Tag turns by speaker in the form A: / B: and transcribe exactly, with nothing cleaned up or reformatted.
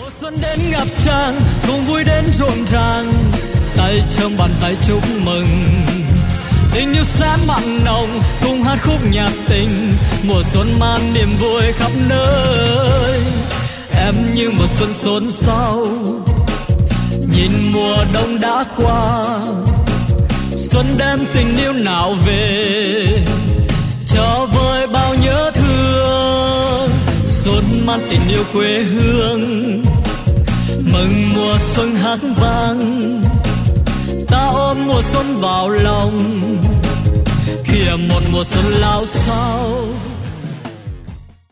A: xuân đến ngập tràn, cùng vui đến rộn ràng, tay trong bàn tay chúc mừng. Tình yêu sẽ mặn nồng, cùng hát khúc nhạc tình, mùa xuân mang niềm vui khắp nơi. Em như mùa xuân xôn xao, nhìn mùa đông đã qua, xuân đem tình yêu nào về, cho vơi bao nhớ thương. Xuân mang tình yêu quê hương, mừng mùa xuân hát vang, ta ôm mùa xuân vào lòng, kìa một mùa xuân lao sao.